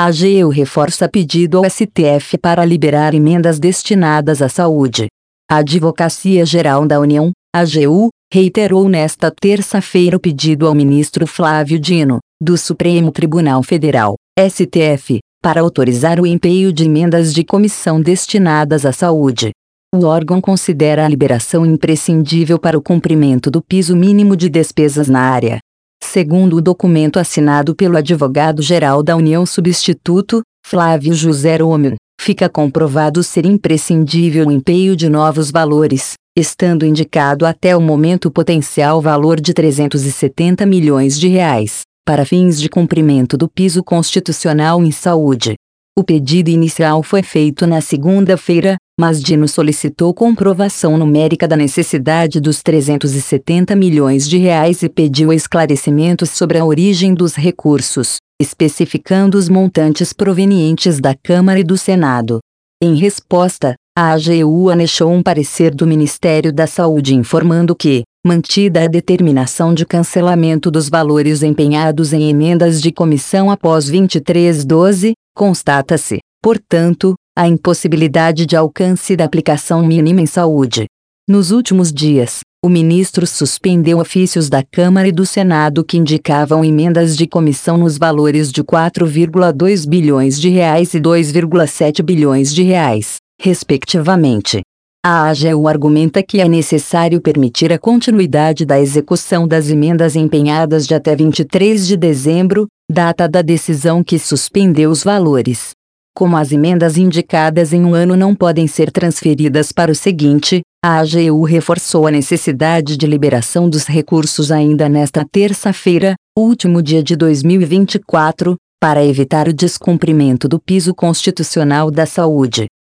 A AGU reforça pedido ao STF para liberar emendas destinadas à saúde. A Advocacia Geral da União, AGU, reiterou nesta terça-feira o pedido ao ministro Flávio Dino, do Supremo Tribunal Federal, STF, para autorizar o empenho de emendas de comissão destinadas à saúde. O órgão considera a liberação imprescindível para o cumprimento do piso mínimo de despesas na área. Segundo o documento assinado pelo advogado-geral da União substituto, Flávio José Romeu, fica comprovado ser imprescindível o empenho de novos valores, estando indicado até o momento o potencial valor de R$ 370 milhões, para fins de cumprimento do piso constitucional em saúde. O pedido inicial foi feito na segunda-feira, mas Dino solicitou comprovação numérica da necessidade dos R$ 370 milhões e pediu esclarecimentos sobre a origem dos recursos, especificando os montantes provenientes da Câmara e do Senado. Em resposta, a AGU anexou um parecer do Ministério da Saúde informando que, mantida a determinação de cancelamento dos valores empenhados em emendas de comissão após 23/12, constata-se, portanto, a impossibilidade de alcance da aplicação mínima em saúde. Nos últimos dias, o ministro suspendeu ofícios da Câmara e do Senado que indicavam emendas de comissão nos valores de R$ 4,2 bilhões e R$ 2,7 bilhões, respectivamente. A AGU argumenta que é necessário permitir a continuidade da execução das emendas empenhadas de até 23 de dezembro, data da decisão que suspendeu os valores. Como as emendas indicadas em um ano não podem ser transferidas para o seguinte, a AGU reforçou a necessidade de liberação dos recursos ainda nesta terça-feira, último dia de 2024, para evitar o descumprimento do piso constitucional da saúde.